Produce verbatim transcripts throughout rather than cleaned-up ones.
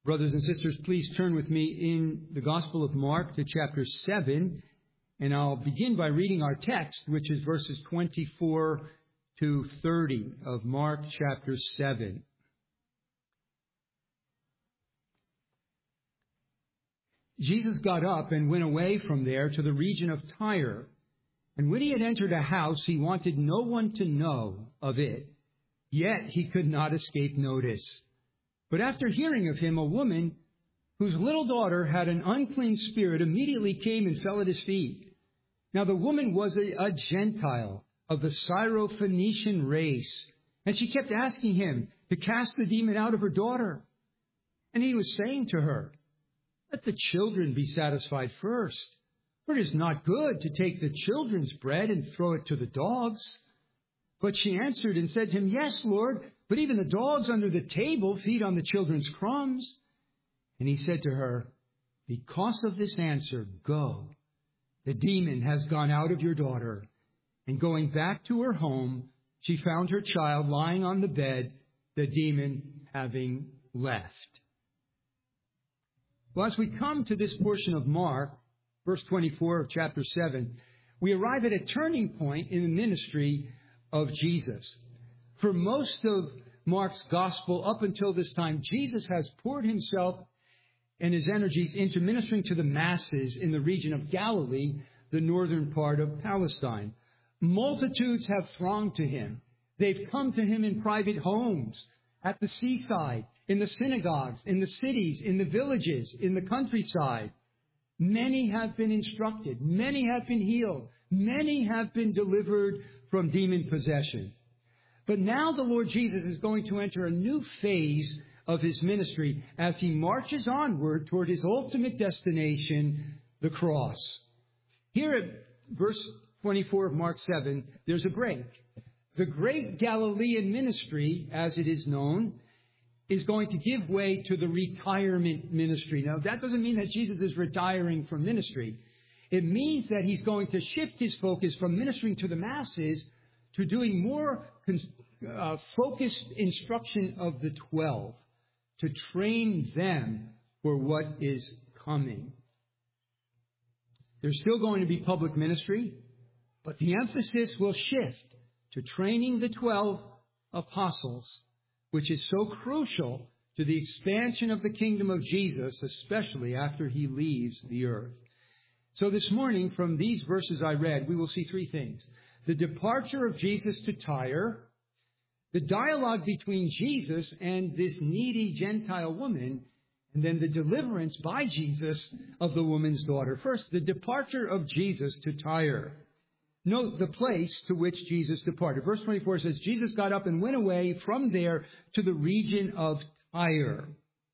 Brothers and sisters, please turn with me in the Gospel of Mark to chapter seven, and I'll begin by reading our text, which is verses twenty-four to thirty of Mark chapter seven. Jesus got up and went away from there to the region of Tyre, and when he had entered a house, he wanted no one to know of it, yet he could not escape notice. But after hearing of him, a woman whose little daughter had an unclean spirit immediately came and fell at his feet. Now the woman was a, a Gentile of the Syrophoenician race, and she kept asking him to cast the demon out of her daughter. And he was saying to her, "Let the children be satisfied first, for it is not good to take the children's bread and throw it to the dogs." But she answered and said to him, "Yes, Lord, but even the dogs under the table feed on the children's crumbs." And he said to her, "Because of this answer, go. The demon has gone out of your daughter." And going back to her home, she found her child lying on the bed, the demon having left. Well, as we come to this portion of Mark, verse twenty-four of chapter seven, we arrive at a turning point in the ministry of Jesus. For most of Mark's gospel up until this time, Jesus has poured himself and his energies into ministering to the masses in the region of Galilee, the northern part of Palestine. Multitudes have thronged to him. They've come to him in private homes, at the seaside, in the synagogues, in the cities, in the villages, in the countryside. Many have been instructed. Many have been healed. Many have been delivered from demon possession. But now the Lord Jesus is going to enter a new phase of his ministry as he marches onward toward his ultimate destination, the cross. Here at verse twenty-four of Mark seven, there's a break. The great Galilean ministry, as it is known, is going to give way to the retirement ministry. Now, that doesn't mean that Jesus is retiring from ministry. It means that he's going to shift his focus from ministering to the masses to doing more uh, focused instruction of the twelve, to train them for what is coming. There's still going to be public ministry, but the emphasis will shift to training the twelve apostles, which is so crucial to the expansion of the kingdom of Jesus, especially after he leaves the earth. So this morning, from these verses I read, we will see three things. The departure of Jesus to Tyre, the dialogue between Jesus and this needy Gentile woman, and then the deliverance by Jesus of the woman's daughter. First, the departure of Jesus to Tyre. Note the place to which Jesus departed. Verse twenty-four says, Jesus got up and went away from there to the region of Tyre.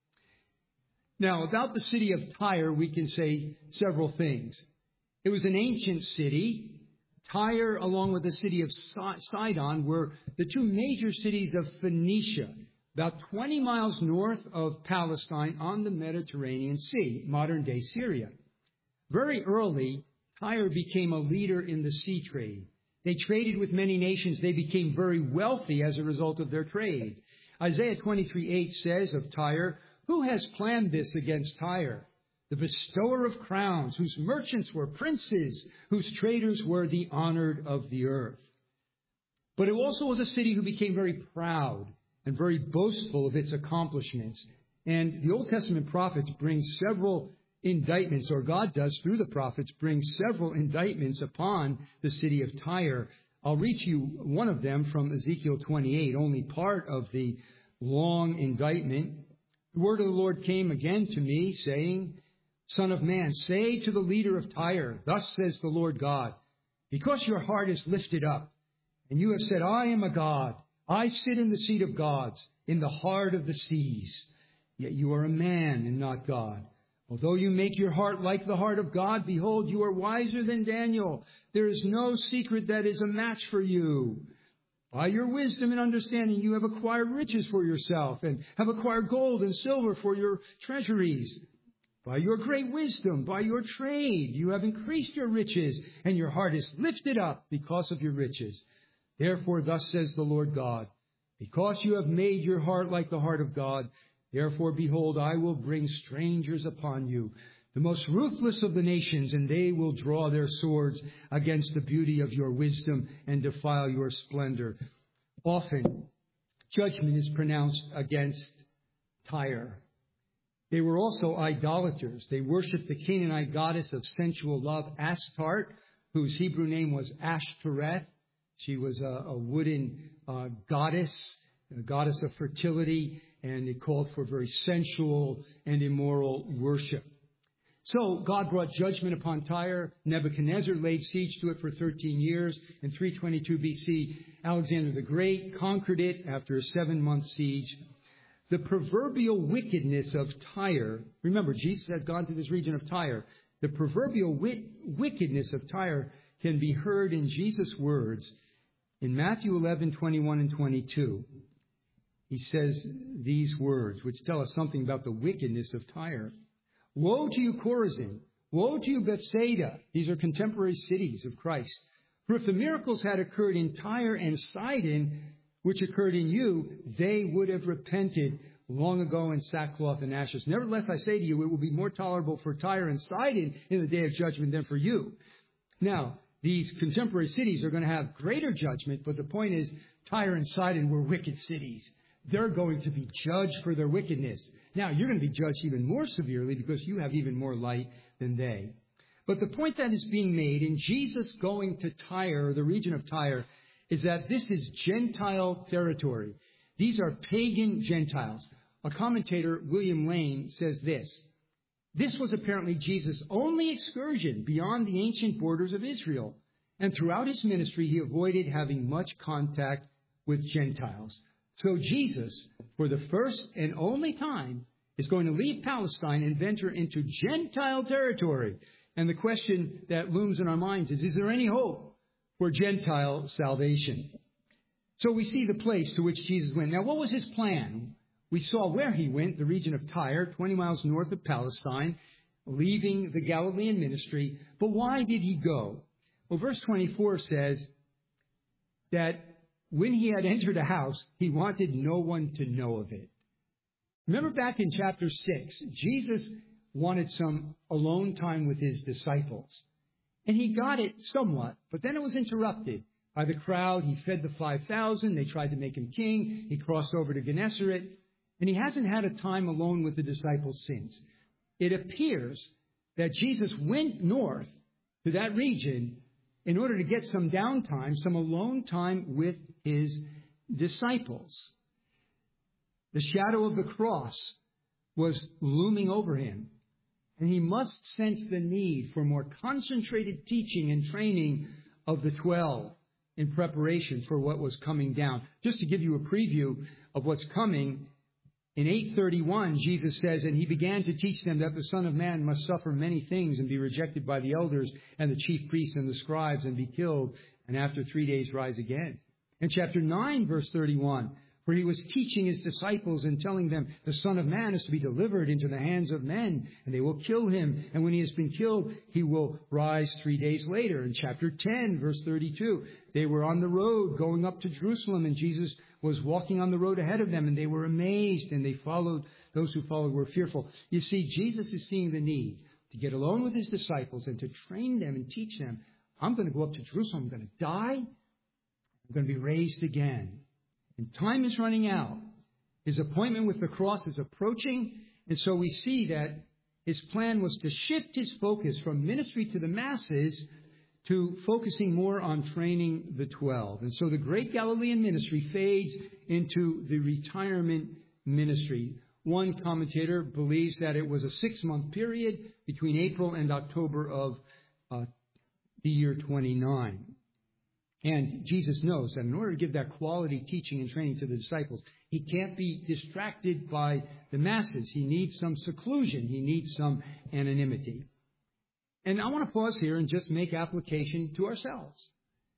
Now, about the city of Tyre, we can say several things. It was an ancient city. Tyre, along with the city of Sidon, were the two major cities of Phoenicia, about twenty miles north of Palestine on the Mediterranean Sea, modern-day Syria. Very early, Tyre became a leader in the sea trade. They traded with many nations. They became very wealthy as a result of their trade. Isaiah twenty-three eight says of Tyre, "Who has planned this against Tyre? The bestower of crowns, whose merchants were princes, whose traders were the honored of the earth." But it also was a city who became very proud and very boastful of its accomplishments. And the Old Testament prophets bring several indictments, or God does through the prophets, bring several indictments upon the city of Tyre. I'll read to you one of them from Ezekiel twenty-eight, only part of the long indictment. The word of the Lord came again to me, saying, "Son of man, say to the leader of Tyre, thus says the Lord God, because your heart is lifted up, and you have said, I am a God, I sit in the seat of gods, in the heart of the seas. Yet you are a man and not God. Although you make your heart like the heart of God, behold, you are wiser than Daniel. There is no secret that is a match for you. By your wisdom and understanding, you have acquired riches for yourself, and have acquired gold and silver for your treasuries. By your great wisdom, by your trade, you have increased your riches, and your heart is lifted up because of your riches. Therefore, thus says the Lord God, because you have made your heart like the heart of God, Therefore, behold, I will bring strangers upon you, the most ruthless of the nations, and they will draw their swords against the beauty of your wisdom and defile your splendor. Often, judgment is pronounced against Tyre. They were also idolaters. They worshipped the Canaanite goddess of sensual love, Astarte, whose Hebrew name was Ashtoreth. She was a, a wooden uh, goddess, a goddess of fertility, and it called for very sensual and immoral worship. So God brought judgment upon Tyre. Nebuchadnezzar laid siege to it for thirteen years. In three twenty-two B C, Alexander the Great conquered it after a seven-month siege. The proverbial wickedness of Tyre, remember, Jesus had gone to this region of Tyre. The proverbial wit- wickedness of Tyre can be heard in Jesus' words in Matthew eleven, twenty-one and twenty-two. He says these words, which tell us something about the wickedness of Tyre. Woe to you, Chorazin! Woe to you, Bethsaida! These are contemporary cities of Christ. For if the miracles had occurred in Tyre and Sidon, which occurred in you, they would have repented long ago in sackcloth and ashes. Nevertheless, I say to you, it will be more tolerable for Tyre and Sidon in the day of judgment than for you. Now, these contemporary cities are going to have greater judgment, but the point is, Tyre and Sidon were wicked cities. They're going to be judged for their wickedness. Now, you're going to be judged even more severely because you have even more light than they. But the point that is being made in Jesus going to Tyre, the region of Tyre, is that this is Gentile territory. These are pagan Gentiles. A commentator, William Lane, says this. This was apparently Jesus' only excursion beyond the ancient borders of Israel. And throughout his ministry, he avoided having much contact with Gentiles. So Jesus, for the first and only time, is going to leave Palestine and venture into Gentile territory. And the question that looms in our minds is, is there any hope for Gentile salvation? So we see the place to which Jesus went. Now, what was his plan? We saw where he went, the region of Tyre, twenty miles north of Palestine, leaving the Galilean ministry. But why did he go? Well, verse twenty-four says that when he had entered a house, he wanted no one to know of it. Remember back in chapter six, Jesus wanted some alone time with his disciples. And he got it somewhat, but then it was interrupted by the crowd. He fed the five thousand. They tried to make him king. He crossed over to Gennesaret. And he hasn't had a time alone with the disciples since. It appears that Jesus went north to that region in order to get some downtime, some alone time with his disciples. The shadow of the cross was looming over him, and he must sense the need for more concentrated teaching and training of the twelve in preparation for what was coming down. Just to give you a preview of what's coming, in eight thirty-one, Jesus says, and he began to teach them that the Son of Man must suffer many things and be rejected by the elders and the chief priests and the scribes and be killed, and after three days rise again. In chapter nine, verse thirty-one, where he was teaching his disciples and telling them the Son of Man is to be delivered into the hands of men, and they will kill him. And when he has been killed, he will rise three days later. In chapter ten, verse thirty-two, they were on the road going up to Jerusalem, and Jesus was walking on the road ahead of them, and they were amazed, and they followed. Those who followed were fearful. You see, Jesus is seeing the need to get alone with his disciples and to train them and teach them. I'm going to go up to Jerusalem. I'm going to die. I'm going to be raised again. And time is running out. His appointment with the cross is approaching. And so we see that his plan was to shift his focus from ministry to the masses to focusing more on training the twelve. And so the great Galilean ministry fades into the retirement ministry. One commentator believes that it was a six-month period between April and October of uh, the year twenty-nine. And Jesus knows that in order to give that quality teaching and training to the disciples, he can't be distracted by the masses. He needs some seclusion. He needs some anonymity. And I want to pause here and just make application to ourselves.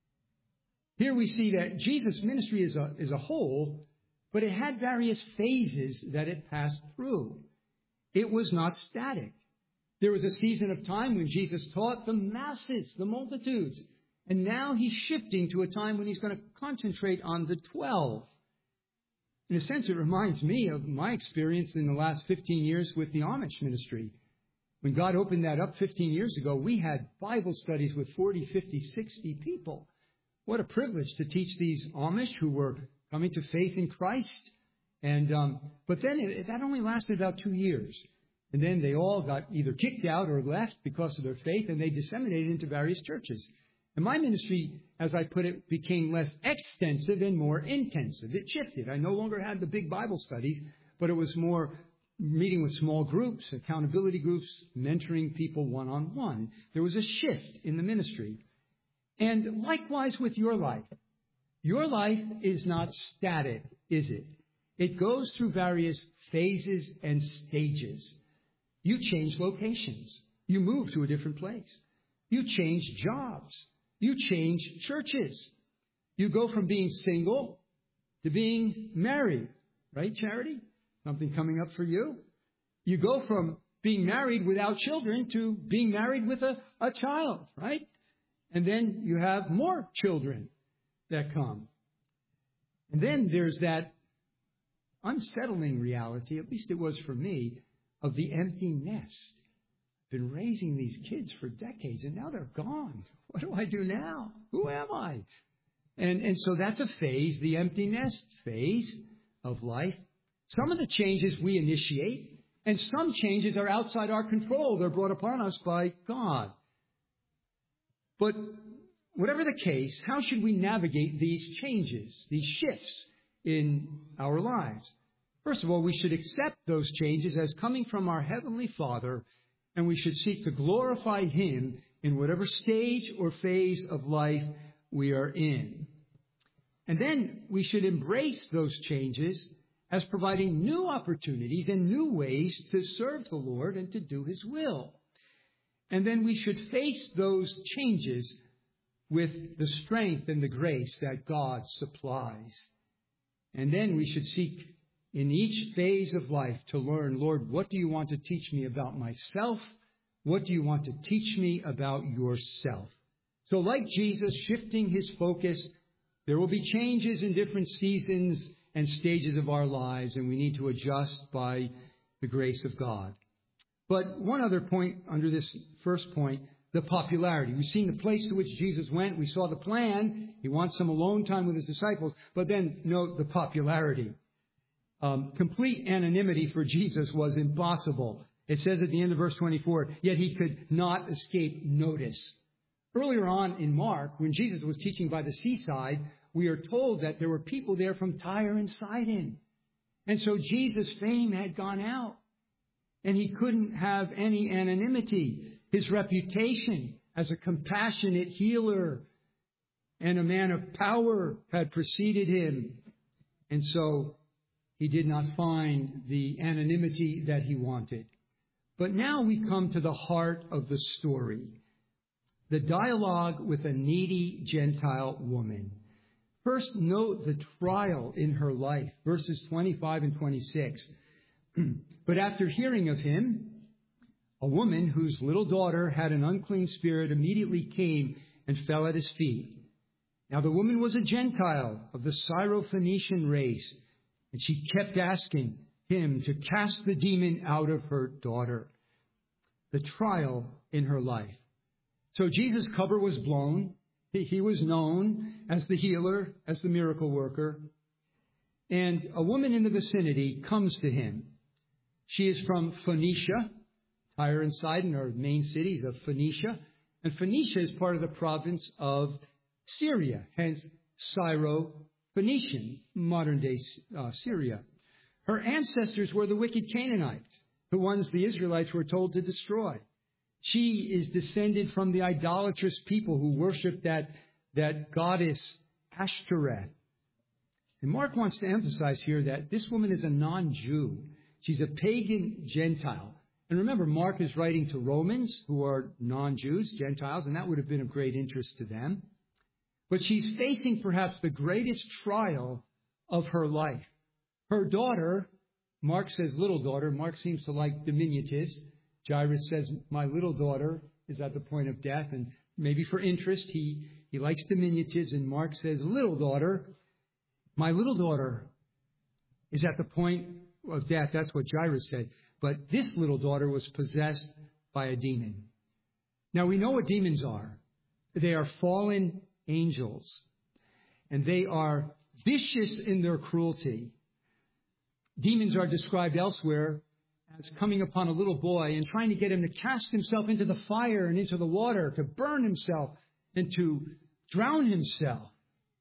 Here we see that Jesus' ministry is a, is a whole, but it had various phases that it passed through. It was not static. There was a season of time when Jesus taught the masses, the multitudes. And now he's shifting to a time when he's going to concentrate on the twelve. In a sense, it reminds me of my experience in the last fifteen years with the Amish ministry. When God opened that up fifteen years ago, we had Bible studies with forty, fifty, sixty people. What a privilege to teach these Amish who were coming to faith in Christ. And um, but then it, that only lasted about two years. And then they all got either kicked out or left because of their faith, and they disseminated into various churches. And my ministry, as I put it, became less extensive and more intensive. It shifted. I no longer had the big Bible studies, but it was more meeting with small groups, accountability groups, mentoring people one-on-one. There was a shift in the ministry. And likewise with your life. Your life is not static, is it? It goes through various phases and stages. You change locations. You move to a different place. You change jobs. You change churches. You go from being single to being married. Right, Charity? Something coming up for you? You go from being married without children to being married with a, a child, right? And then you have more children that come. And then there's that unsettling reality, at least it was for me, of the empty nest. I've been raising these kids for decades, and now they're gone. What do I do now? Who am I? And, and so that's a phase, the empty nest phase of life. Some of the changes we initiate, and some changes are outside our control. They're brought upon us by God. But whatever the case, how should we navigate these changes, these shifts in our lives? First of all, we should accept those changes as coming from our Heavenly Father, and we should seek to glorify Him in whatever stage or phase of life we are in. And then we should embrace those changes as providing new opportunities and new ways to serve the Lord and to do His will. And then we should face those changes with the strength and the grace that God supplies. And then we should seek in each phase of life to learn, Lord, what do you want to teach me about myself? What do you want to teach me about yourself? So like Jesus shifting His focus, there will be changes in different seasons and stages of our lives, and we need to adjust by the grace of God. But one other point under this first point, the popularity. We've seen the place to which Jesus went. We saw the plan. He wants some alone time with His disciples. But then note the popularity. Um, complete anonymity for Jesus was impossible. It says at the end of verse twenty-four, yet He could not escape notice. Earlier on in Mark, when Jesus was teaching by the seaside, we are told that there were people there from Tyre and Sidon. And so Jesus' fame had gone out. And He couldn't have any anonymity. His reputation as a compassionate healer and a man of power had preceded Him. And so He did not find the anonymity that He wanted. But now we come to the heart of the story. The dialogue with a needy Gentile woman. First, note the trial in her life, verses twenty-five and twenty-six. But after hearing of Him, a woman whose little daughter had an unclean spirit immediately came and fell at His feet. Now the woman was a Gentile of the Syrophoenician race, and she kept asking Him to cast the demon out of her daughter. The trial in her life. So Jesus' cover was blown. He, he was known as the healer, as the miracle worker. And a woman in the vicinity comes to Him. She is from Phoenicia. Tyre and Sidon are main cities of Phoenicia. And Phoenicia is part of the province of Syria, hence Syro-Phoenician, modern-day uh, Syria. Her ancestors were the wicked Canaanites, the ones the Israelites were told to destroy. She is descended from the idolatrous people who worship that, that goddess Ashtoreth. And Mark wants to emphasize here that this woman is a non-Jew. She's a pagan Gentile. And remember, Mark is writing to Romans who are non-Jews, Gentiles, and that would have been of great interest to them. But she's facing perhaps the greatest trial of her life. Her daughter, Mark says little daughter. Mark seems to like diminutives. Jairus says, my little daughter is at the point of death. And maybe for interest, he, he likes diminutives. And Mark says, little daughter, my little daughter is at the point of death. That's what Jairus said. But this little daughter was possessed by a demon. Now, we know what demons are. They are fallen angels. And they are vicious in their cruelty. Demons are described elsewhere as coming upon a little boy and trying to get him to cast himself into the fire and into the water, to burn himself and to drown himself.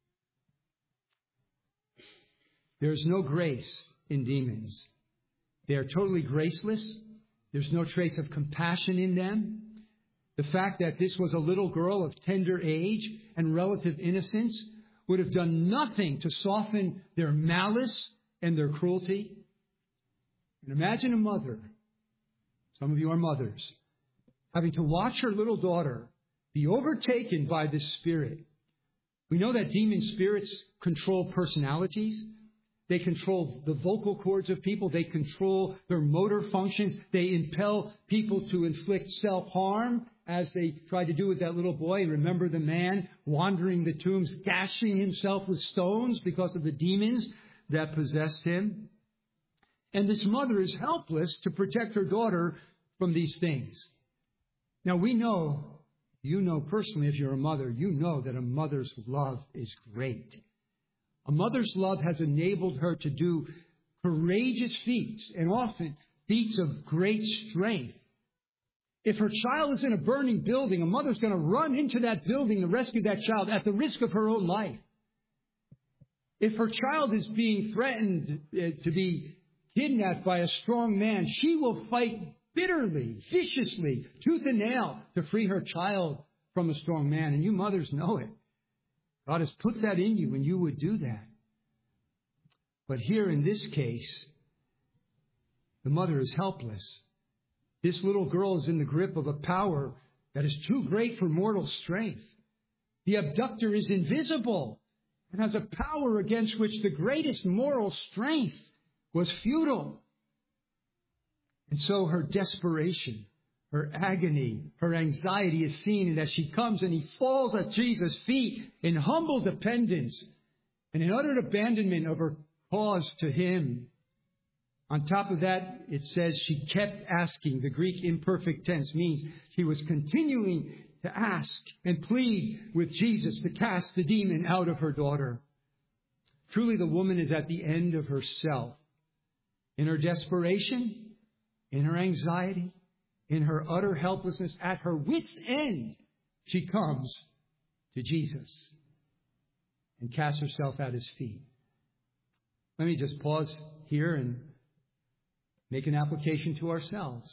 There's no grace in demons. They are totally graceless. There's no trace of compassion in them. The fact that this was a little girl of tender age and relative innocence would have done nothing to soften their malice and their cruelty. And imagine a mother, some of you are mothers, having to watch her little daughter be overtaken by this spirit. We know that demon spirits control personalities. They control the vocal cords of people. They control their motor functions. They impel people to inflict self-harm, as they tried to do with that little boy. Remember the man wandering the tombs, gashing himself with stones because of the demons that possessed him. And this mother is helpless to protect her daughter from these things. Now we know, you know personally, if you're a mother, you know that a mother's love is great. A mother's love has enabled her to do courageous feats, and often feats of great strength. If her child is in a burning building, a mother's going to run into that building to rescue that child at the risk of her own life. If her child is being threatened to be kidnapped by a strong man, she will fight bitterly, viciously, tooth and nail to free her child from a strong man. And you mothers know it. God has put that in you, and you would do that. But here in this case, the mother is helpless. This little girl is in the grip of a power that is too great for mortal strength. The abductor is invisible and has a power against which the greatest moral strength was futile. And so her desperation, her agony, her anxiety is seen, and as she comes and he falls at Jesus' feet in humble dependence and in utter abandonment of her cause to him. On top of that, it says she kept asking. The Greek imperfect tense means she was continuing to ask and plead with Jesus to cast the demon out of her daughter. Truly, the woman is at the end of herself. In her desperation, in her anxiety, in her utter helplessness, at her wit's end, she comes to Jesus and casts herself at his feet. Let me just pause here and make an application to ourselves.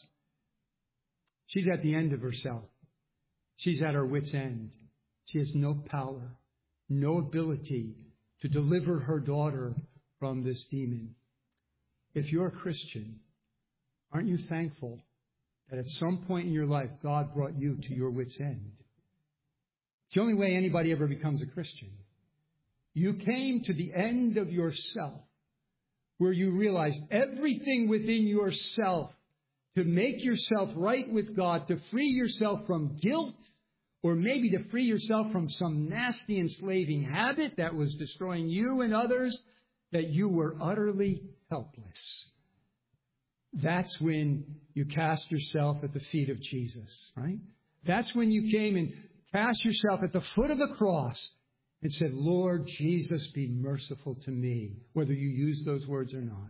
She's at the end of herself. She's at her wit's end. She has no power, no ability to deliver her daughter from this demon. If you're a Christian, aren't you thankful that at some point in your life, God brought you to your wit's end? It's the only way anybody ever becomes a Christian. You came to the end of yourself, where you realized everything within yourself to make yourself right with God, to free yourself from guilt, or maybe to free yourself from some nasty enslaving habit that was destroying you and others, that you were utterly helpless. That's when you cast yourself at the feet of Jesus, right? That's when you came and cast yourself at the foot of the cross and said, Lord Jesus, be merciful to me, whether you use those words or not.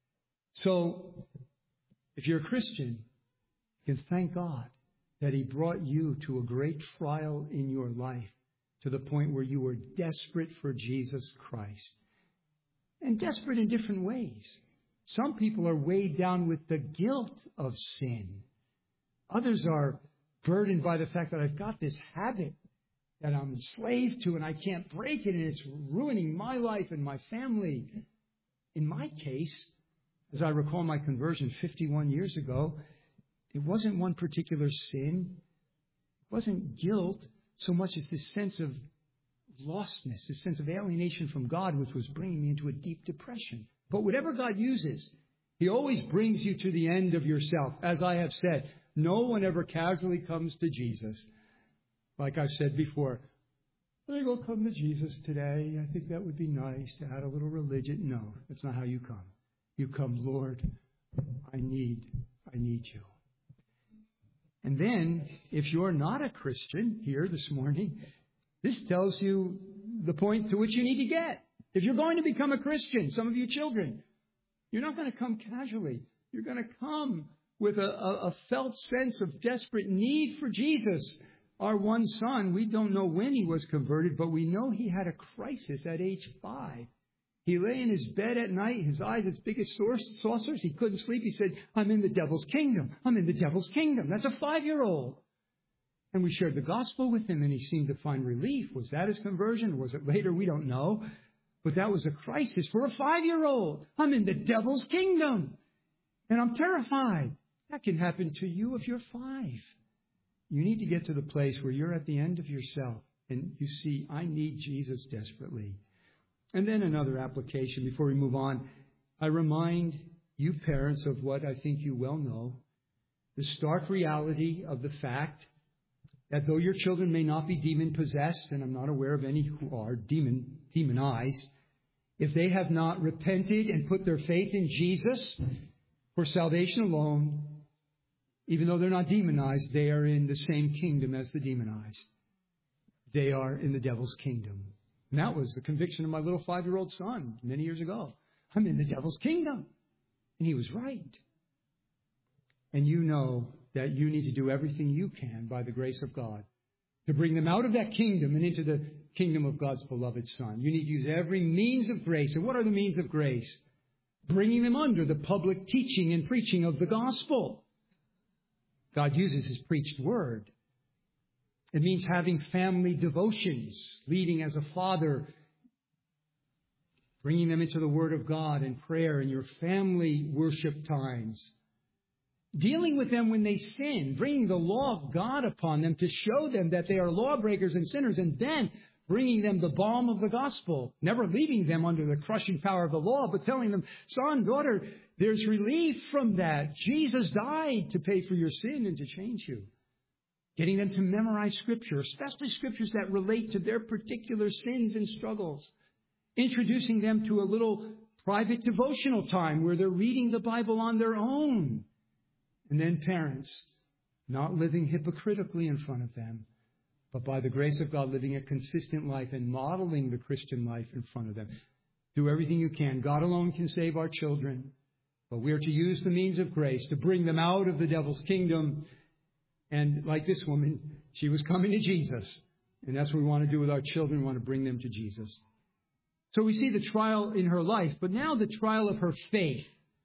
So, if you're a Christian, you can thank God that he brought you to a great trial in your life, to the point where you were desperate for Jesus Christ. And desperate in different ways. Some people are weighed down with the guilt of sin. Others are burdened by the fact that I've got this habit that I'm enslaved to and I can't break it, and it's ruining my life and my family. In my case, as I recall my conversion fifty-one years ago, it wasn't one particular sin. It wasn't guilt so much as this sense of lostness, this sense of alienation from God, which was bringing me into a deep depression. But whatever God uses, he always brings you to the end of yourself. As I have said, no one ever casually comes to Jesus. Like I've said before, I think I'll come to Jesus today. I think that would be nice to add a little religion. No, that's not how you come. You come, Lord, I need, I need you. And then, if you're not a Christian here this morning, this tells you the point to which you need to get. If you're going to become a Christian, some of you children, you're not going to come casually. You're going to come with a, a, a felt sense of desperate need for Jesus. Our one son, we don't know when he was converted, but we know he had a crisis at age five. He lay in his bed at night, his eyes as big as saucers. He couldn't sleep. He said, I'm in the devil's kingdom. I'm in the devil's kingdom. That's a five-year-old. And we shared the gospel with him, and he seemed to find relief. Was that his conversion? Was it later? We don't know. But that was a crisis for a five-year-old. I'm in the devil's kingdom, and I'm terrified. That can happen to you if you're five. You need to get to the place where you're at the end of yourself, and you see, I need Jesus desperately. And then another application before we move on. I remind you parents of what I think you well know, the stark reality of the fact that though your children may not be demon-possessed, and I'm not aware of any who are demon demonized, if they have not repented and put their faith in Jesus for salvation alone, even though they're not demonized, they are in the same kingdom as the demonized. They are in the devil's kingdom. And that was the conviction of my little five-year-old son many years ago. I'm in the devil's kingdom. And he was right. And you know that you need to do everything you can by the grace of God to bring them out of that kingdom and into the kingdom of God's beloved Son. You need to use every means of grace. And what are the means of grace? Bringing them under the public teaching and preaching of the gospel. God uses His preached word. It means having family devotions, leading as a father, bringing them into the Word of God and prayer in your family worship times. Dealing with them when they sin, bringing the law of God upon them to show them that they are lawbreakers and sinners, and then bringing them the balm of the gospel, never leaving them under the crushing power of the law, but telling them, son, daughter, there's relief from that. Jesus died to pay for your sin and to change you. Getting them to memorize Scripture, especially Scriptures that relate to their particular sins and struggles. Introducing them to a little private devotional time where they're reading the Bible on their own. And then parents, not living hypocritically in front of them, but by the grace of God, living a consistent life and modeling the Christian life in front of them. Do everything you can. God alone can save our children, but we are to use the means of grace to bring them out of the devil's kingdom. And like this woman, she was coming to Jesus. And that's what we want to do with our children. We want to bring them to Jesus. So we see the trial in her life, but now the trial of her faith.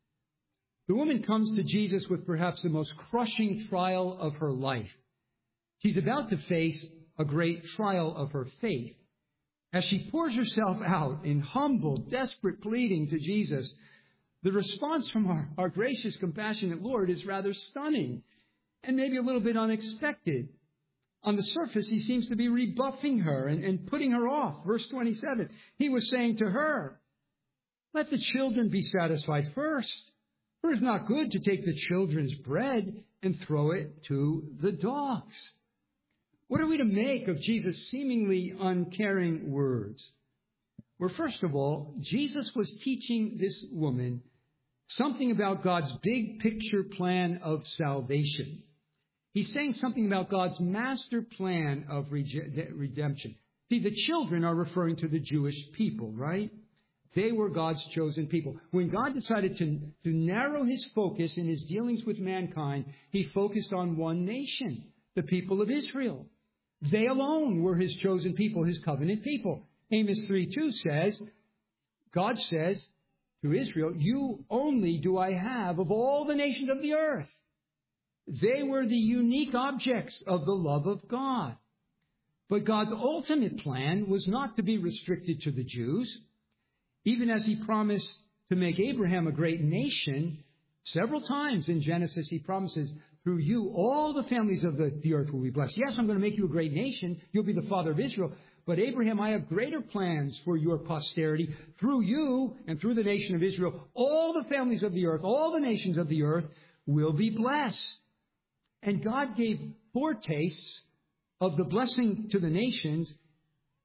The woman comes to Jesus with perhaps the most crushing trial of her life. She's about to face a great trial of her faith. As she pours herself out in humble, desperate pleading to Jesus, the response from our, our gracious, compassionate Lord is rather stunning. And maybe a little bit unexpected. On the surface, He seems to be rebuffing her and, and putting her off. Verse twenty-seven, He was saying to her, let the children be satisfied first. For it's not good to take the children's bread and throw it to the dogs. What are we to make of Jesus' seemingly uncaring words? Well, first of all, Jesus was teaching this woman something about God's big picture plan of salvation. He's saying something about God's master plan of redemption. See, the children are referring to the Jewish people, right? They were God's chosen people. When God decided to, to narrow His focus in His dealings with mankind, He focused on one nation, the people of Israel. They alone were His chosen people, His covenant people. Amos three two says, God says to Israel, you only do I have of all the nations of the earth. They were the unique objects of the love of God. But God's ultimate plan was not to be restricted to the Jews. Even as He promised to make Abraham a great nation, several times in Genesis He promises, through you all the families of the, the earth will be blessed. Yes, I'm going to make you a great nation. You'll be the father of Israel. But Abraham, I have greater plans for your posterity. Through you and through the nation of Israel, all the families of the earth, all the nations of the earth will be blessed. And God gave foretastes of the blessing to the nations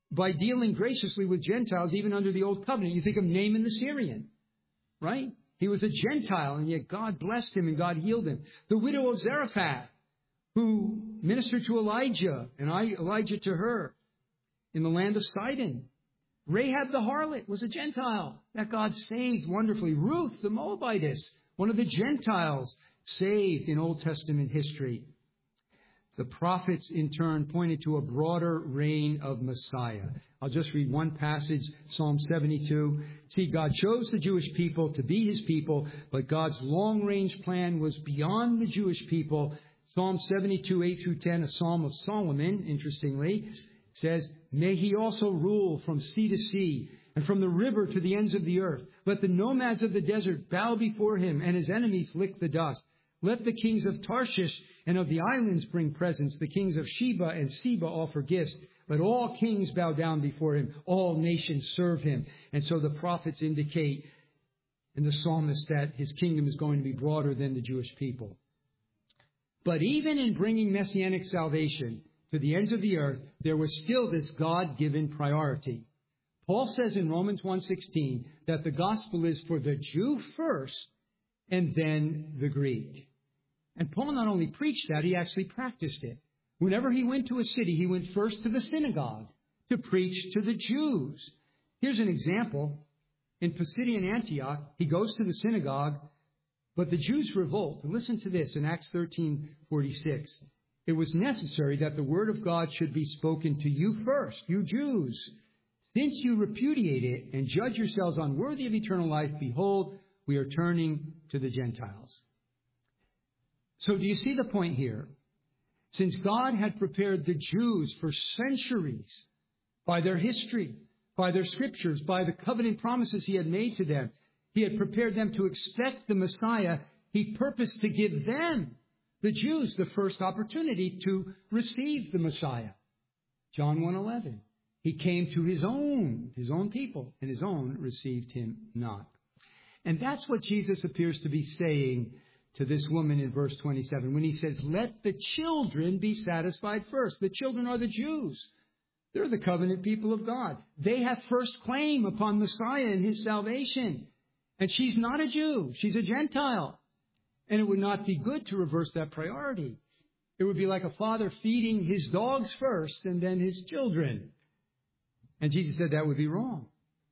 by dealing graciously with Gentiles even under the Old Covenant. You think of Naaman the Syrian, right? He was a Gentile, and yet God blessed him and God healed him. The widow of Zarephath, who ministered to Elijah, and Elijah to her in the land of Sidon. Rahab the harlot was a Gentile that God saved wonderfully. Ruth the Moabitess, one of the Gentiles saved in Old Testament history. The prophets, in turn, pointed to a broader reign of Messiah. I'll just read one passage, Psalm seventy-two. See, God chose the Jewish people to be his people, but God's long-range plan was beyond the Jewish people. Psalm seventy-two, eight through ten, a psalm of Solomon, interestingly, says, may he also rule from sea to sea and from the river to the ends of the earth. Let the nomads of the desert bow before him and his enemies lick the dust. Let the kings of Tarshish and of the islands bring presents. The kings of Sheba and Seba offer gifts. Let all kings bow down before him. All nations serve him. And so the prophets indicate in the psalmist that his kingdom is going to be broader than the Jewish people. But even in bringing messianic salvation to the ends of the earth, there was still this God-given priority. Paul says in Romans one sixteen that the gospel is for the Jew first and then the Greek. And Paul not only preached that, he actually practiced it. Whenever he went to a city, he went first to the synagogue to preach to the Jews. Here's an example. In Pisidian Antioch, he goes to the synagogue, but the Jews revolt. Listen to this in Acts thirteen forty-six. It was necessary that the word of God should be spoken to you first, you Jews. Since you repudiate it and judge yourselves unworthy of eternal life, behold, we are turning to the Gentiles. So do you see the point here? Since God had prepared the Jews for centuries by their history, by their scriptures, by the covenant promises he had made to them, he had prepared them to expect the Messiah. He purposed to give them, the Jews, the first opportunity to receive the Messiah. John one eleven. He came to his own, his own people, and his own received him not. And that's what Jesus appears to be saying to this woman in verse twenty-seven when he says, let the children be satisfied first. The children are the Jews. They're the covenant people of God. They have first claim upon Messiah and his salvation. And she's not a Jew. She's a Gentile. And it would not be good to reverse that priority. It would be like a father feeding his dogs first and then his children. And Jesus said that would be wrong.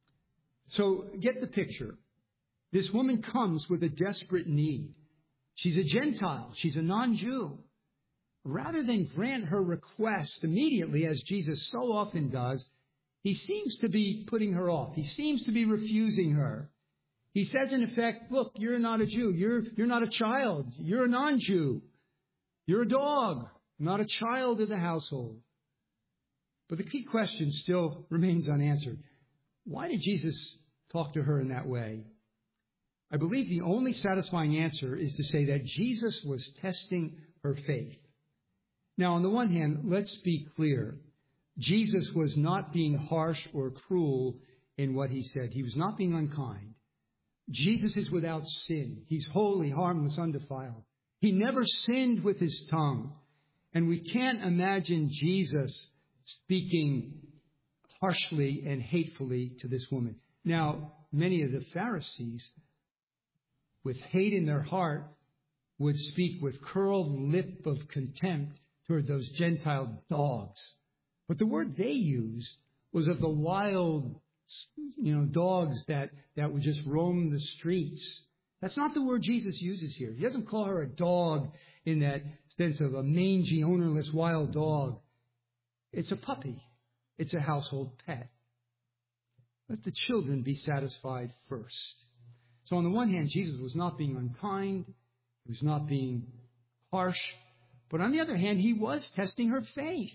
So get the picture. This woman comes with a desperate need. She's a Gentile. She's a non-Jew. Rather than grant her request immediately, as Jesus so often does, he seems to be putting her off. He seems to be refusing her. He says, in effect, look, you're not a Jew. You're, you're not a child. You're a non-Jew. You're a dog, not a child of the household. But the key question still remains unanswered. Why did Jesus talk to her in that way? I believe the only satisfying answer is to say that Jesus was testing her faith. Now, on the one hand, let's be clear. Jesus was not being harsh or cruel in what he said. He was not being unkind. Jesus is without sin. He's holy, harmless, undefiled. He never sinned with his tongue. And we can't imagine Jesus speaking harshly and hatefully to this woman. Now, many of the Pharisees, with hate in their heart, would speak with curled lip of contempt toward those Gentile dogs. But the word they used was of the wild, you know, dogs that, that would just roam the streets. That's not the word Jesus uses here. He doesn't call her a dog in that sense of a mangy, ownerless wild dog. It's a puppy. It's a household pet. Let the children be satisfied first. So on the one hand, Jesus was not being unkind. He was not being harsh. But on the other hand, he was testing her faith.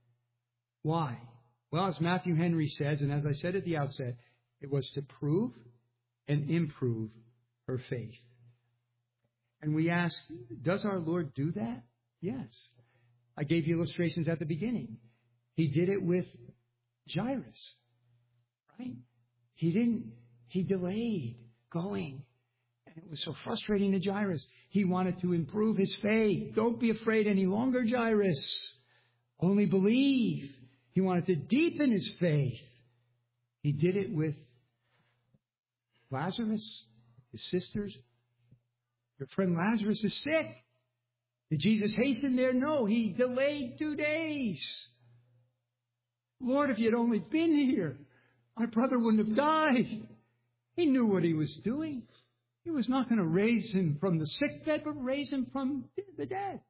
Why? Well, as Matthew Henry says, and as I said at the outset, it was to prove and improve her faith. And we ask, does our Lord do that? Yes. I gave you illustrations at the beginning. He did it with Jairus, right? He didn't, he delayed going. And it was so frustrating to Jairus. He wanted to improve his faith. Don't be afraid any longer, Jairus. Only believe. He wanted to deepen his faith. He did it with Lazarus, his sisters. Your friend Lazarus is sick. Did Jesus hasten there? No, he delayed two days. Lord, if you had only been here, my brother wouldn't have died. He knew what he was doing. He was not going to raise him from the sick bed, but raise him from the dead.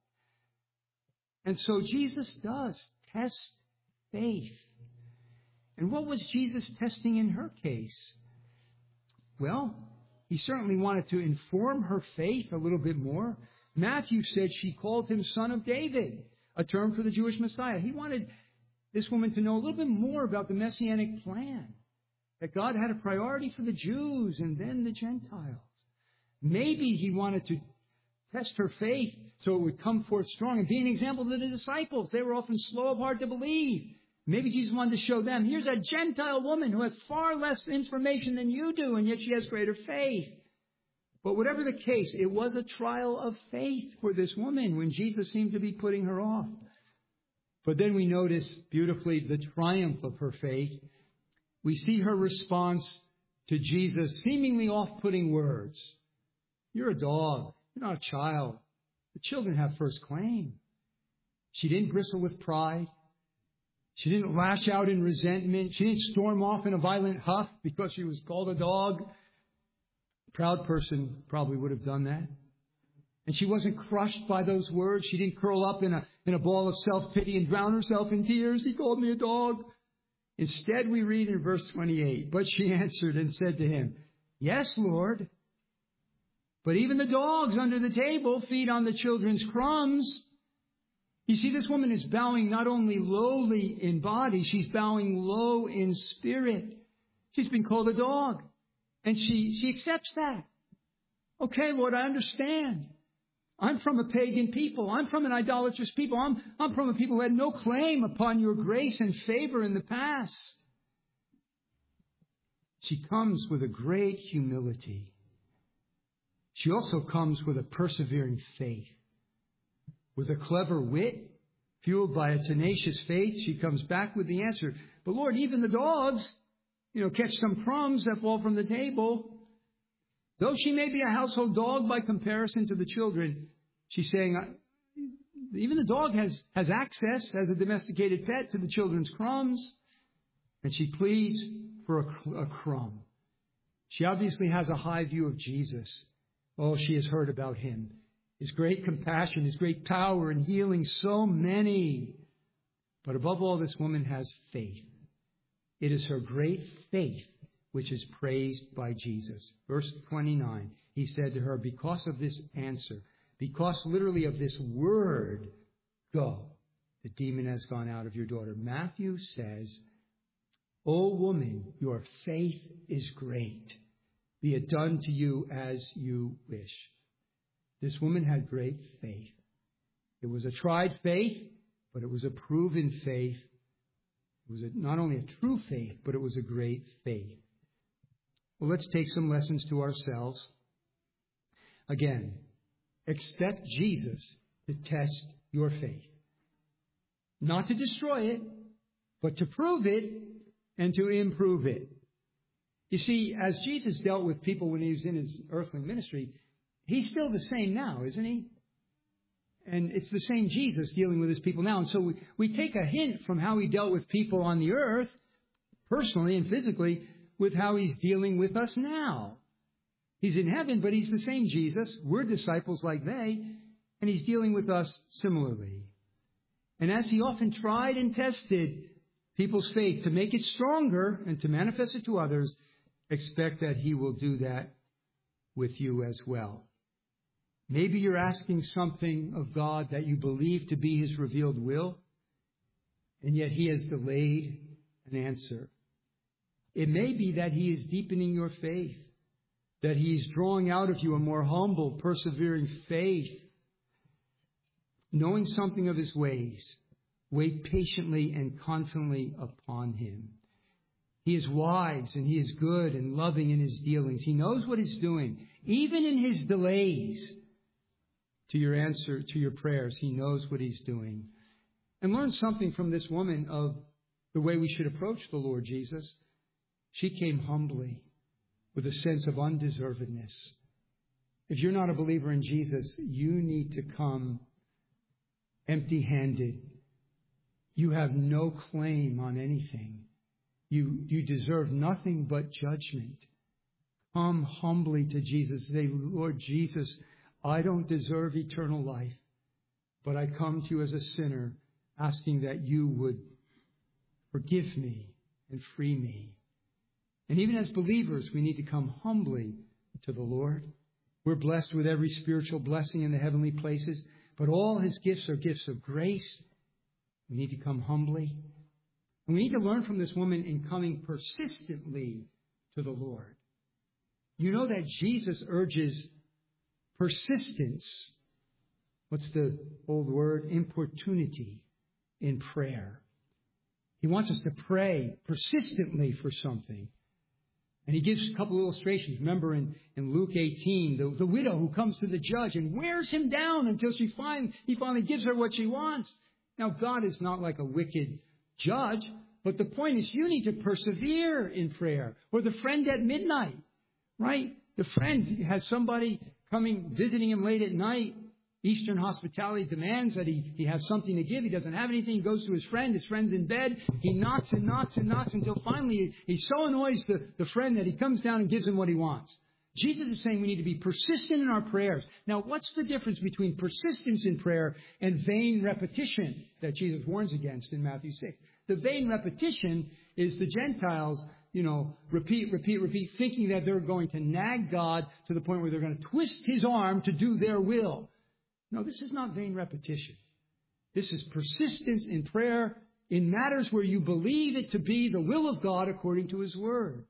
And so Jesus does test faith. And what was Jesus testing in her case? Well, he certainly wanted to inform her faith a little bit more. Matthew said she called him Son of David, a term for the Jewish Messiah. He wanted this woman to know a little bit more about the Messianic plan, that God had a priority for the Jews and then the Gentiles. Maybe he wanted to test her faith so it would come forth strong and be an example to the disciples. They were often slow of heart to believe. Maybe Jesus wanted to show them, here's a Gentile woman who has far less information than you do, and yet she has greater faith. But whatever the case, it was a trial of faith for this woman when Jesus seemed to be putting her off. But then we notice beautifully the triumph of her faith. We see her response to Jesus' seemingly off-putting words. You're a dog. You're not a child. The children have first claim. She didn't bristle with pride. She didn't lash out in resentment. She didn't storm off in a violent huff because she was called a dog. A proud person probably would have done that. And she wasn't crushed by those words. She didn't curl up in a, in a ball of self-pity and drown herself in tears. He called me a dog. Instead, we read in verse twenty-eight, but she answered and said to him, yes, Lord, but even the dogs under the table feed on the children's crumbs. You see, this woman is bowing not only lowly in body, she's bowing low in spirit. She's been called a dog, and she, she accepts that. Okay, Lord, I understand. I'm from a pagan people. I'm from an idolatrous people. I'm, I'm from a people who had no claim upon your grace and favor in the past. She comes with a great humility. She also comes with a persevering faith. With a clever wit, fueled by a tenacious faith, she comes back with the answer. But Lord, even the dogs, you know, catch some crumbs that fall from the table. Though she may be a household dog by comparison to the children, she's saying, even the dog has, has access as a domesticated pet to the children's crumbs. And she pleads for a, a crumb. She obviously has a high view of Jesus. Oh, she has heard about him. His great compassion, his great power in healing so many. But above all, this woman has faith. It is her great faith which is praised by Jesus. Verse twenty-nine, he said to her, because of this answer, because literally of this word, go, the demon has gone out of your daughter. Matthew says, O woman, your faith is great. Be it done to you as you wish. This woman had great faith. It was a tried faith, but it was a proven faith. It was a, not only a true faith, but it was a great faith. Well, let's take some lessons to ourselves. Again, expect Jesus to test your faith. Not to destroy it, but to prove it and to improve it. You see, as Jesus dealt with people when he was in his earthly ministry, he's still the same now, isn't he? And it's the same Jesus dealing with his people now. And so we, we take a hint from how he dealt with people on the earth, personally and physically, with how he's dealing with us now. He's in heaven, but he's the same Jesus. We're disciples like they, and he's dealing with us similarly. And as he often tried and tested people's faith to make it stronger and to manifest it to others, expect that he will do that with you as well. Maybe you're asking something of God that you believe to be his revealed will, and yet he has delayed an answer. It may be that he is deepening your faith, that he is drawing out of you a more humble, persevering faith. Knowing something of his ways, wait patiently and confidently upon him. He is wise and he is good and loving in his dealings. He knows what he's doing. Even in his delays to your answer, to your prayers, he knows what he's doing. And learn something from this woman of the way we should approach the Lord Jesus. She came humbly with a sense of undeservedness. If you're not a believer in Jesus, you need to come empty-handed. You have no claim on anything. You, you deserve nothing but judgment. Come humbly to Jesus. Say, Lord Jesus, I don't deserve eternal life, but I come to you as a sinner, asking that you would forgive me and free me. And even as believers, we need to come humbly to the Lord. We're blessed with every spiritual blessing in the heavenly places, but all his gifts are gifts of grace. We need to come humbly. And we need to learn from this woman in coming persistently to the Lord. You know that Jesus urges persistence. What's the old word? Importunity in prayer. He wants us to pray persistently for something. And he gives a couple of illustrations. Remember in, in Luke eighteen, the, the widow who comes to the judge and wears him down until she find, he finally gives her what she wants. Now, God is not like a wicked judge, but the point is you need to persevere in prayer. Or the friend at midnight, right? The friend has somebody coming, visiting him late at night. Eastern hospitality demands that he, he have something to give. He doesn't have anything. He goes to his friend. His friend's in bed. He knocks and knocks and knocks until finally he, he so annoys the, the friend that he comes down and gives him what he wants. Jesus is saying we need to be persistent in our prayers. Now, what's the difference between persistence in prayer and vain repetition that Jesus warns against in Matthew six? The vain repetition is the Gentiles, you know, repeat, repeat, repeat, thinking that they're going to nag God to the point where they're going to twist his arm to do their will. No, this is not vain repetition. This is persistence in prayer in matters where you believe it to be the will of God according to his word.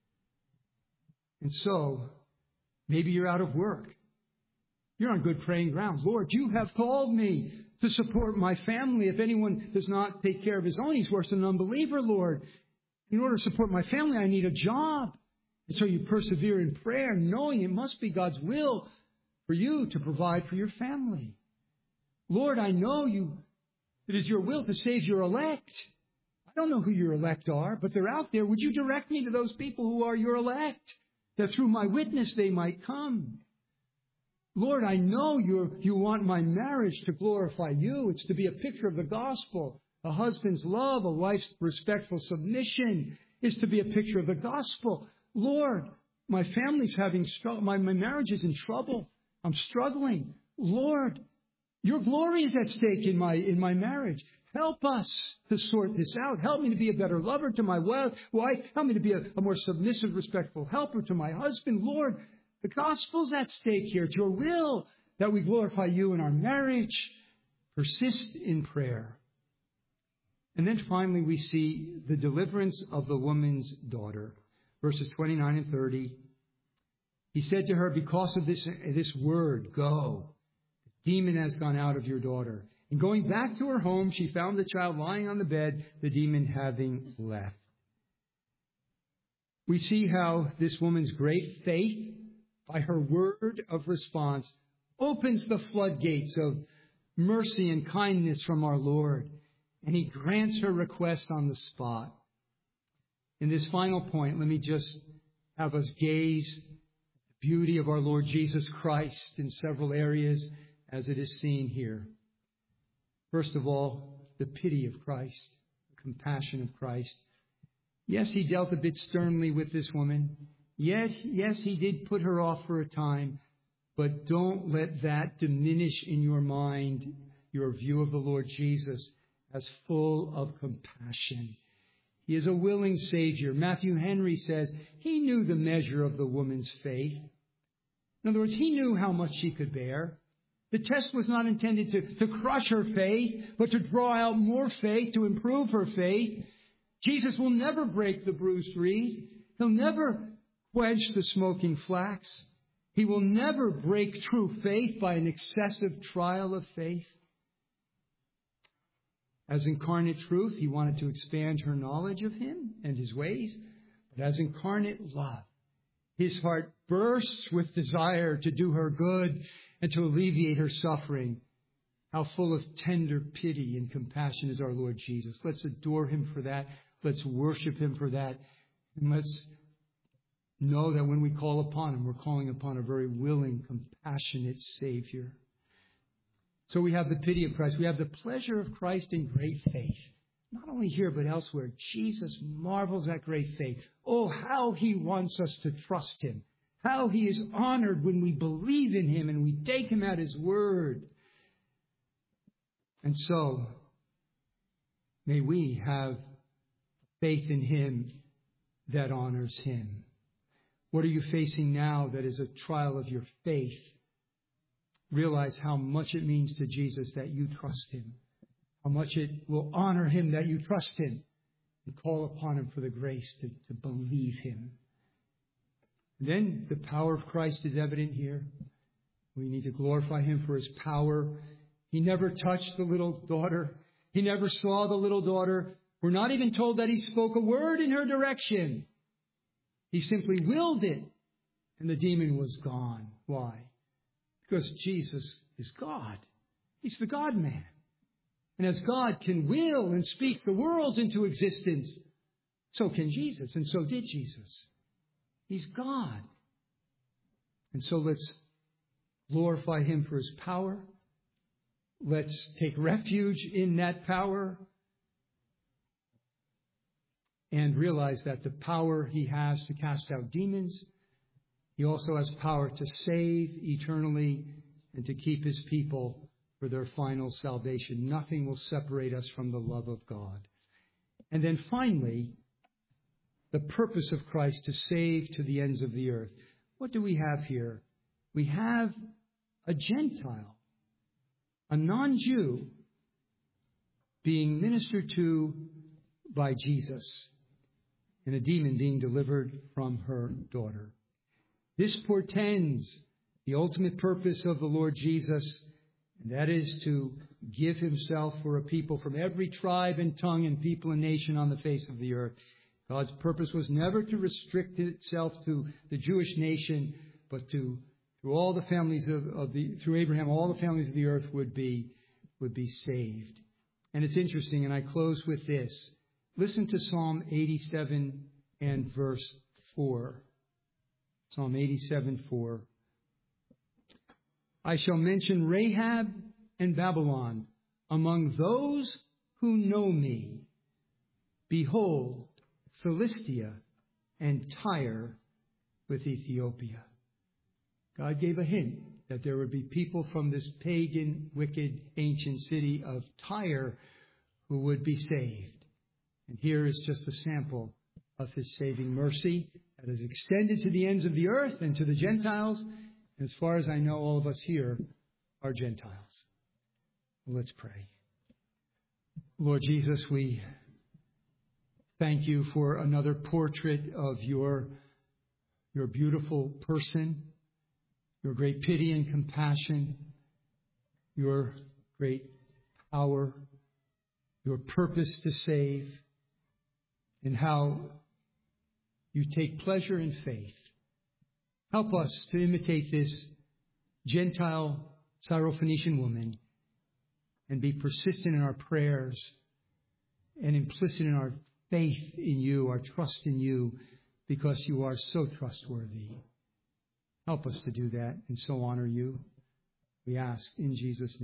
And so, maybe you're out of work. You're on good praying ground. Lord, you have called me to support my family. If anyone does not take care of his own, he's worse than an unbeliever, Lord. In order to support my family, I need a job. And so you persevere in prayer, knowing it must be God's will for you to provide for your family. Lord, I know you. It is your will to save your elect. I don't know who your elect are, but they're out there. Would you direct me to those people who are your elect, that through my witness they might come? Lord, I know you you want my marriage to glorify you. It's to be a picture of the gospel. A husband's love, a wife's respectful submission is to be a picture of the gospel. Lord, my family's having struggle. My, my marriage is in trouble. I'm struggling. Lord, your glory is at stake in my in my marriage. Help us to sort this out. Help me to be a better lover to my wife. Help me to be a, a more submissive, respectful helper to my husband. Lord, the gospel's at stake here. It's your will that we glorify you in our marriage. Persist in prayer. And then finally we see the deliverance of the woman's daughter. Verses twenty-nine and thirty. He said to her, because of this, this word, go. The demon has gone out of your daughter. And going back to her home, she found the child lying on the bed, the demon having left. We see how this woman's great faith, by her word of response, opens the floodgates of mercy and kindness from our Lord. And he grants her request on the spot. In this final point, let me just have us gaze the beauty of our Lord Jesus Christ in several areas as it is seen here. First of all, the pity of Christ, the compassion of Christ. Yes, he dealt a bit sternly with this woman. Yes, yes, he did put her off for a time, but don't let that diminish in your mind your view of the Lord Jesus as full of compassion. He is a willing Savior. Matthew Henry says he knew the measure of the woman's faith. In other words, he knew how much she could bear. The test was not intended to, to crush her faith, but to draw out more faith, to improve her faith. Jesus will never break the bruised reed. He'll never quench the smoking flax. He will never break true faith by an excessive trial of faith. As incarnate truth, he wanted to expand her knowledge of him and his ways. But as incarnate love, his heart bursts with desire to do her good and to alleviate her suffering. How full of tender pity and compassion is our Lord Jesus. Let's adore him for that. Let's worship him for that. And let's know that when we call upon him, we're calling upon a very willing, compassionate Savior. So we have the pity of Christ. We have the pleasure of Christ in great faith. Not only here, but elsewhere. Jesus marvels at great faith. Oh, how he wants us to trust him. How he is honored when we believe in him and we take him at his word. And so, may we have faith in him that honors him. What are you facing now that is a trial of your faith? Realize how much it means to Jesus that you trust him. How much it will honor him that you trust him. And call upon him for the grace to, to believe him. And then the power of Christ is evident here. We need to glorify him for his power. He never touched the little daughter. He never saw the little daughter. We're not even told that he spoke a word in her direction. He simply willed it, and the demon was gone. Why? Because Jesus is God. He's the God-man. And as God can will and speak the worlds into existence, so can Jesus, and so did Jesus. He's God. And so let's glorify him for his power. Let's take refuge in that power and realize that the power he has to cast out demons, he also has power to save eternally and to keep his people for their final salvation. Nothing will separate us from the love of God. And then finally, the purpose of Christ to save to the ends of the earth. What do we have here? We have a Gentile, a non-Jew, being ministered to by Jesus, and a demon being delivered from her daughter. This portends the ultimate purpose of the Lord Jesus, and that is to give himself for a people from every tribe and tongue and people and nation on the face of the earth. God's purpose was never to restrict itself to the Jewish nation, but to through all the families of, of the through Abraham, all the families of the earth would be would be saved. And it's interesting, and I close with this. Listen to Psalm eighty-seven and verse four. Psalm eighty-seven, four. I shall mention Rahab and Babylon among those who know me. Behold, Philistia and Tyre with Ethiopia. God gave a hint that there would be people from this pagan, wicked, ancient city of Tyre who would be saved. And here is just a sample of his saving mercy that is extended to the ends of the earth and to the Gentiles. And as far as I know, all of us here are Gentiles. Let's pray. Lord Jesus, we thank you for another portrait of your, your beautiful person, your great pity and compassion, your great power, your purpose to save, and how you take pleasure in faith. Help us to imitate this Gentile Syrophoenician woman and be persistent in our prayers and implicit in our faith in you, our trust in you, because you are so trustworthy. Help us to do that and so honor you. We ask in Jesus' name.